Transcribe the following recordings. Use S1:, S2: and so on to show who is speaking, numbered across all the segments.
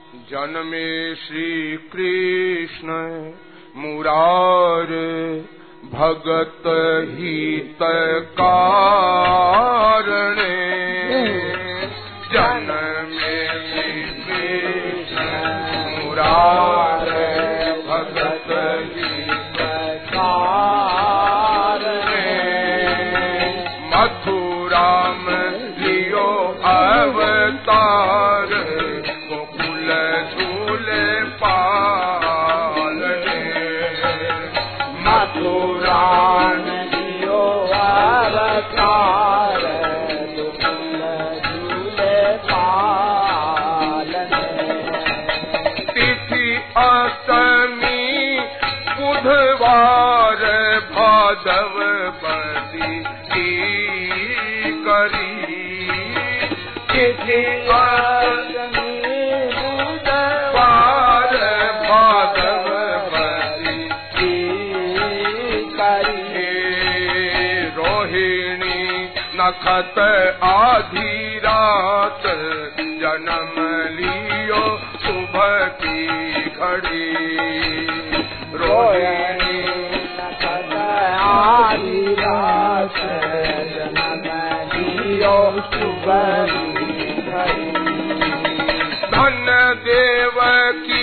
S1: जन्मे श्री कृष्ण मुरारे भगत हित कारणे। जन्मे श्री कृष्ण मुरारे भगत हित कारणे। मथुरा में लियो अवतार गोकुल झूले पालने। मथुरा में लियो अवतार गोकुल झूले पालने। तिथि अष्टमी बुधवार भादवपति की करी। तिथि अष्टमी बुधवार भादवपति की करी। रोहिणी नखत आधी रात जन्म लियो सुबह की घड़ी। रोहिणी नखत आधी रात जन्म लियो सुबह की घड़ी। धन्य देव की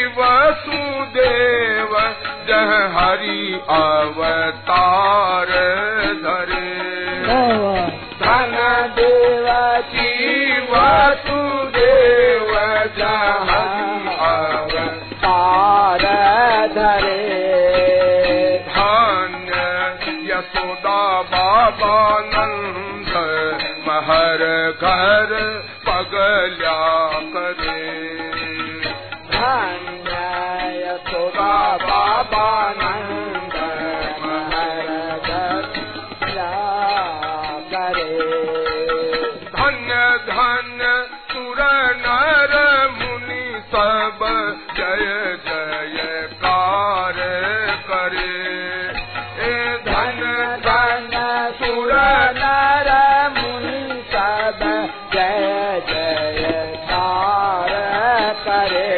S1: वसुदेव जह हरि अवतार धरे। धन्य देव की वसुदेव जह हरि अवतार धरे। धन्य यशोदा बाबा नंद महर घर पगल्या करे। धन्य यशोदा बाबा नंद महर घर करे। धन्य धन्य सुर नर मुनि सब जय जयकार करे। धन्य धन्य सुर नर मुनि सब जय जयकार करे।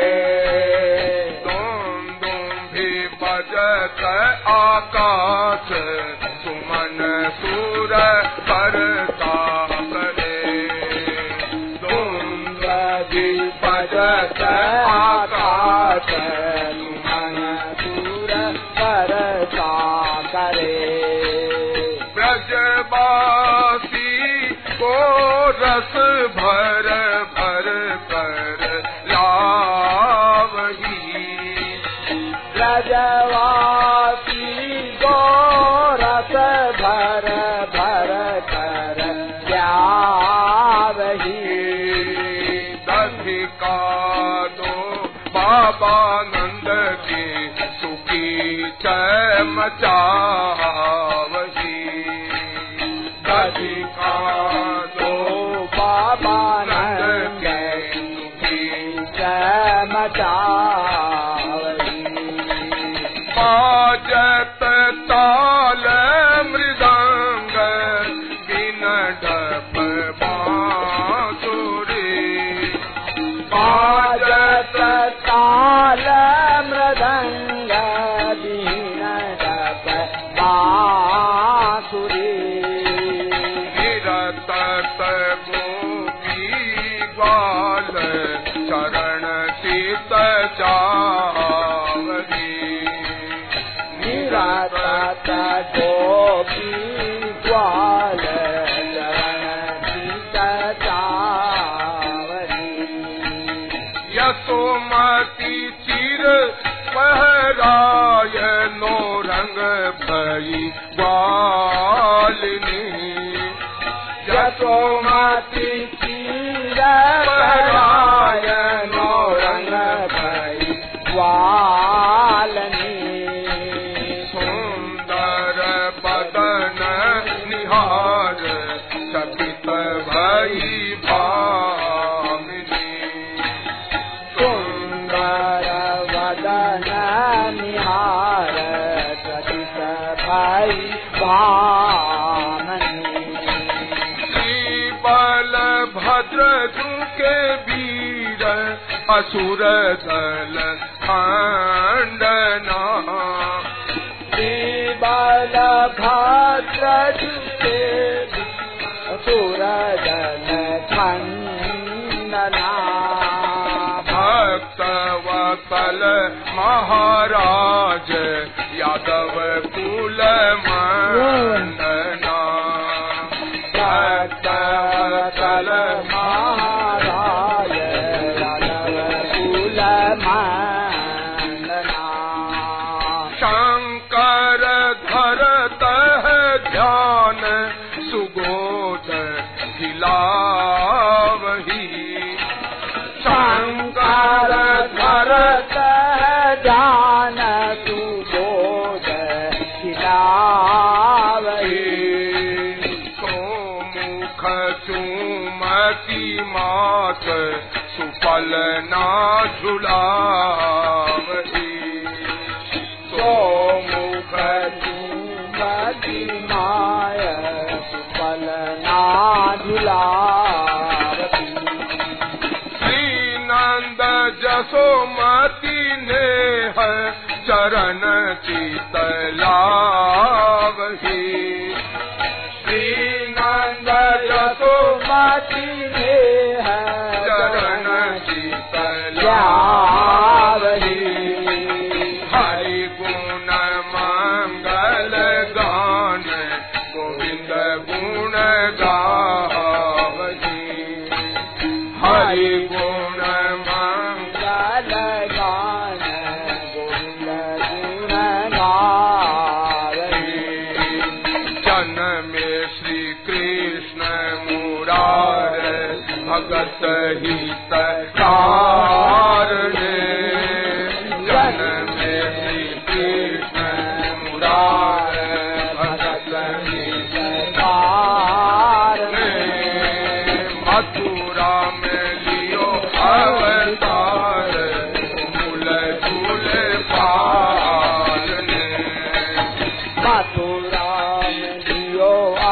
S1: तुम भी बजत आकाश सुमन सुर करता करे। तुम भी बजत आकाश सुमन सुर करता करे। ब्रजवासी को रस भर भर कर लावही। ब्रजवासी को रस भर भर कर लावही। दधिका दो बाबा नंद की सुखी चमचावही। दधिका दो बाबा नंद के सुखी चमचावही। बाजत ताल मृदंग बिन ढप बांसुरी। बाजत ताल मृदंग बिन ढप बांसुरी। निरतत गोपी ग्वाल चरण चित चावरी। निरतत गोपी ग्वाल चरण चित चावरी। यशोमती चिर पहराय नो रंग भई ग्वालिनी। यशोमती चिर पहराय नो रंग भई ग्वालिनी। सुंदर बदन निहार चकित भई भामिनी। सुंदर बदन निहार चकित भई भामिनी। श्री बलभद्र के वीर असुर दल खंडना
S2: बलभद्र जुटे असुर दल खंडना
S1: भक्त वत्सल महाराज यादव कुल मंडना भक्त वत्सल
S2: महाराज यादव कुल मंडना
S1: शंकर धरत ध्यान सुबोध खिलावही
S2: शंकर धरत ध्यान सुबोध खिलावही
S1: मुख चूमती मात सुफल ना झुलावही
S2: मुख चूमती माय सुफल ना झुलावती
S1: श्रीनंद जसोमती ने है चरण चितलावही श्रीनंद
S2: जसोमती ने है
S1: चरण चितलावही हरि गुण मंगल गान गोविंद गुण गावही हरि गुण
S2: मंगल गान गोविंद गुण गावही
S1: जन्मे श्री कृष्ण मुरार भगत हित कारणे जन्मे श्री कृष्ण मुरार भगत हित कारणे मथुरा में लियो अवतार मूल झूल पालने
S2: मथुरा में लियो